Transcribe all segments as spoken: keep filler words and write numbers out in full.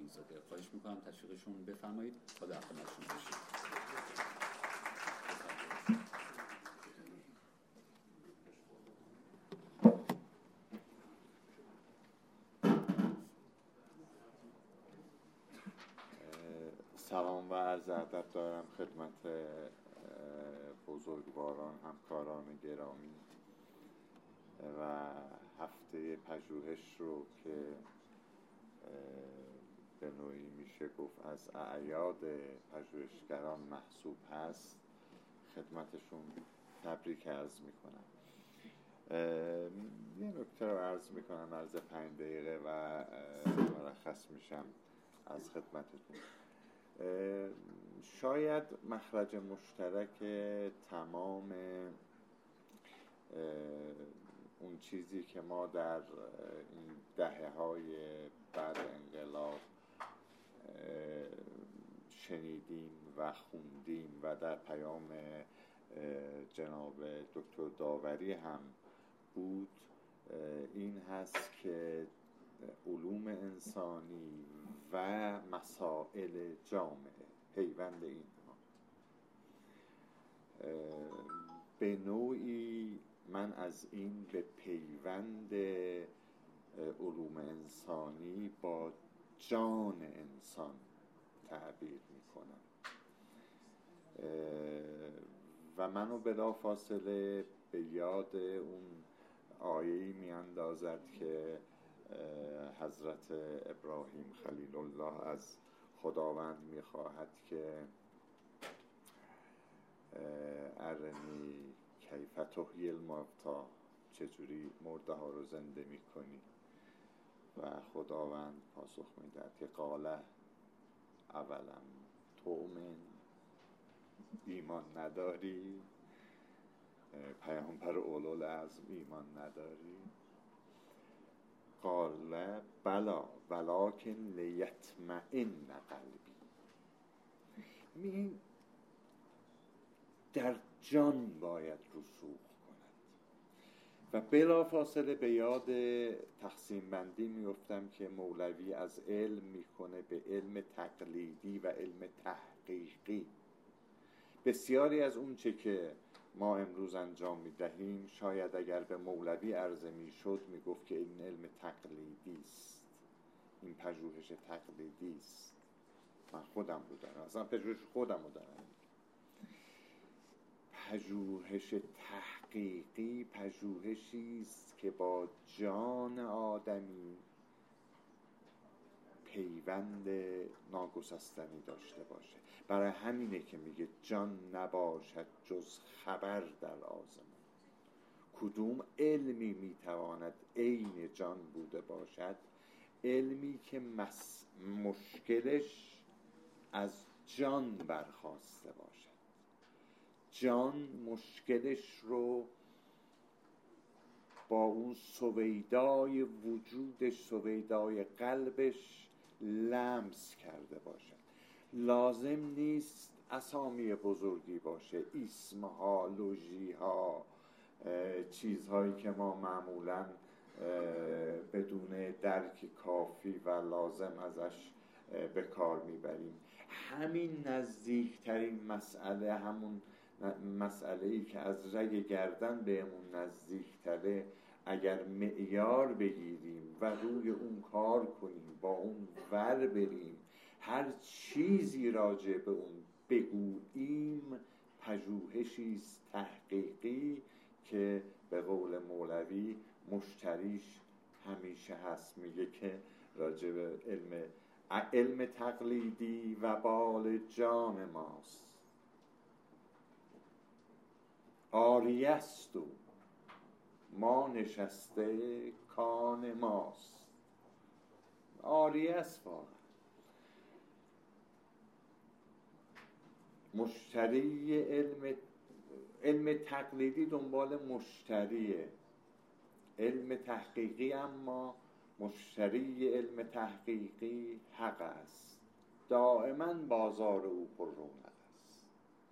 زاده. خواهش میکنم تشویقشون بفرمایید تا در خدمتشون باشیم. سلام و عرض ادب دارم خدمت بزرگواران، همکاران گرامی و هفته پژوهش رو که به نوعی میشه گفت از اعیاد پژوهشگران محسوب هست خدمتشون تبریک عرض میکنم. یه نکته رو عرض میکنم عرض پنج دقیقه و مرخص میشم از خدمتتون. شاید مخرج مشترک تمام اون چیزی که ما در این دهه های بعد انقلاب شنیدیم و خوندیم و در پیام جناب دکتر داوری هم بود این هست که علوم انسانی و مسائل جامعه، پیوند اینها به نوعی من از این به پیوند علوم انسانی با جان انسان تعبیر میکنم و منو بلا فاصله به یاد اون آیه‌ای میاندازد که حضرت ابراهیم خلیل الله از خداوند میخواهد که ارنی کیف تحیی الموتی، چجوری مرده ها رو زنده میکنی و خداوند پاسخ میدهد که قاله اولم تؤمن، ایمان نداری؟ پیامبر اولوالعزم ایمان نداری؟ قال بلا ولکن لیطمئن قلبی. این در جان باید رسوخ کند و بلا فاصله به یاد تقسیم بندی میفتم که مولوی از علم میکنه به علم تقلیدی و علم تحقیقی. بسیاری از اون چه که ما امروز انجام میدهیم شاید اگر به مولوی عرضه میشد میگفت که این علم تقلیدی است، این پژوهش تقلیدی است. من خودم رو دارم، اصلا پژوهش خودم رو دارم. پژوهش تحقیقی پژوهشی است که با جان آدمی پیوند ناگسستنی داشته باشه. برای همینه که میگه جان نباشد جز خبر در آزمون. کدوم علمی میتواند عین جان بوده باشد؟ علمی که مس... مشکلش از جان برخاسته باشد. جان مشکلش رو با اون سویدای وجودش، سویدای قلبش لمس کرده باشد. لازم نیست اسامی بزرگی باشه، اسمها، لوژیها، چیزهایی که ما معمولاً بدون درک کافی و لازم ازش به کار میبریم. همین نزدیکترین مسئله، همون مسئله‌ای که از رگ گردن بهمون نزدیکتره، اگر معیار بگیریم و روی اون کار کنیم، با اون ور بریم، هر چیزی راجع به اون بگوییم، پژوهشی است تحقیقی که به قول مولوی مشتریش همیشه هست. میگه که راجع به علم علم تقلیدی و بال جان ماست، آریه است و ما نشسته کان ماست. آریه است واقعا. مشتری علم علم تقلیدی دنبال مشتریه، علم تحقیقی اما مشتری علم تحقیقی حق است. دائما بازار او پر رونق است.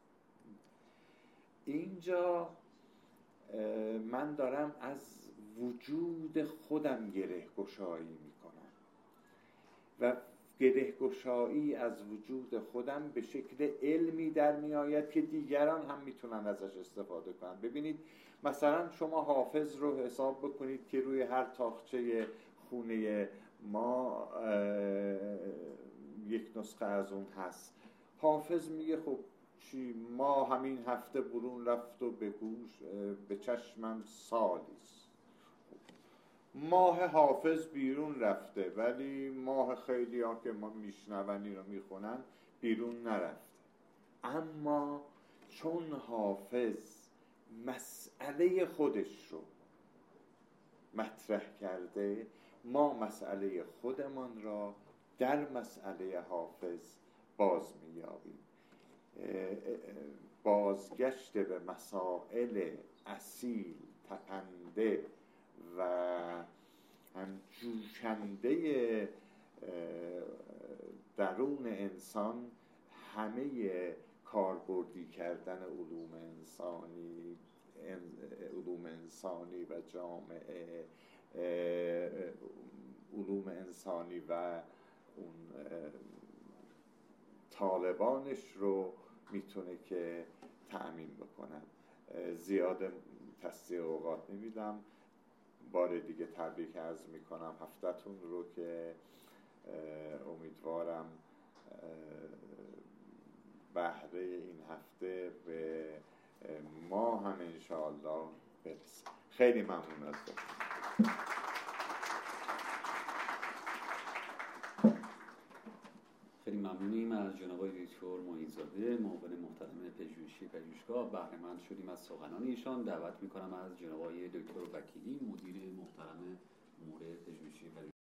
اینجا من دارم از وجود خودم گره گشایی میکنم و گره‌گشایی از وجود خودم به شکل علمی در می آید که دیگران هم میتونن ازش استفاده کنن. ببینید مثلا شما حافظ رو حساب بکنید که روی هر تاقچه خونه ما یک نسخه از اون هست. حافظ میگه خب چی، ما همین هفته برون رفت و به گوش به چشمم سالیست. ماه حافظ بیرون رفته ولی ماه خیلی ها که ما میشنونی رو میخونن بیرون نرفته. اما چون حافظ مسئله خودش رو مطرح کرده، ما مسئله خودمان را در مسئله حافظ باز می‌یابیم. بازگشت به مسائل اصیل، تپنده و هم جوشنده درون انسان همه کاربردی کردن علوم انسانی علوم انسانی و جامعه، علوم انسانی و اون طالبانش رو میتونه که تأمین بکنن. زیاد تصدیق اوقات نمیدم. بار دیگه تبریک عرض میکنم هفتتون رو که امیدوارم بهره این هفته به ما هم انشاءالله برسه. خیلی ممنون از داشتم. خیلی ممنونیم از جناب آقای دکتر معین‌زاده، معاون محترم پژوهشی پژوهشگاه. بهره مند شدیم از سخنان ایشان. دعوت میکنم از جناب آقای دکتر وکیلی، مدیر محترم امور پژوهشی